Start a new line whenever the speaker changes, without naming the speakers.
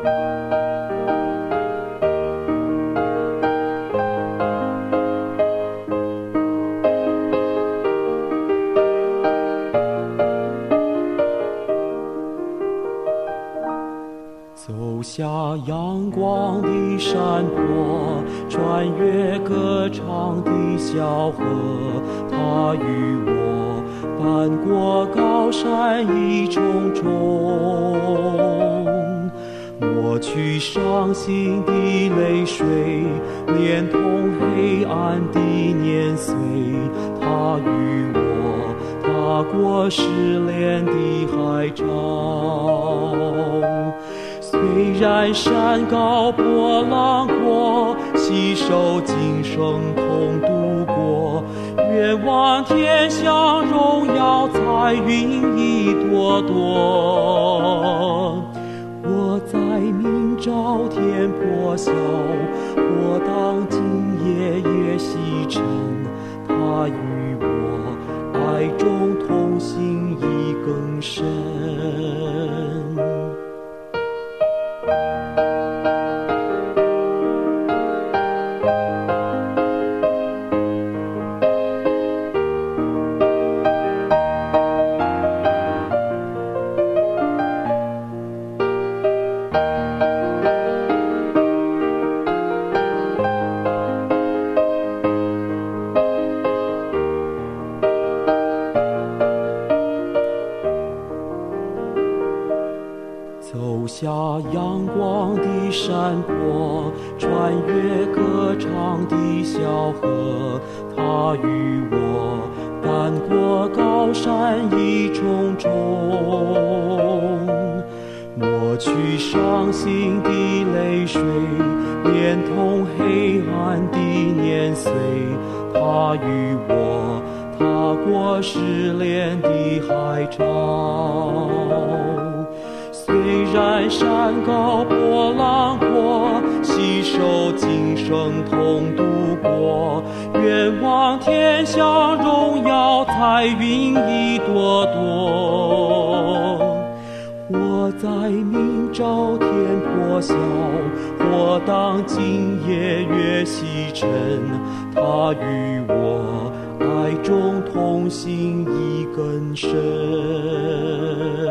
走下阳光的山坡，穿越歌唱的小河，它与我翻过高山一重重，抹去伤心的泪水，连同黑暗的年岁，它与我踏过失恋的海潮。虽然山高波浪过，携手今生同度过，愿望天下荣耀彩云一朵朵。我在明朝天破晓，或当今夜月西沉，他与我爱中同行已更深。走下阳光的山坡，穿越歌唱的小河，它与我翻过高山一重重，抹去伤心的泪水，连同黑暗的年岁，它与我踏过失恋的海潮。虽然山高波浪过，携手今生同度过，愿望天下荣耀彩云一朵朵。我在明朝天破晓，或当今夜月西沉，他与我爱中同行已更深。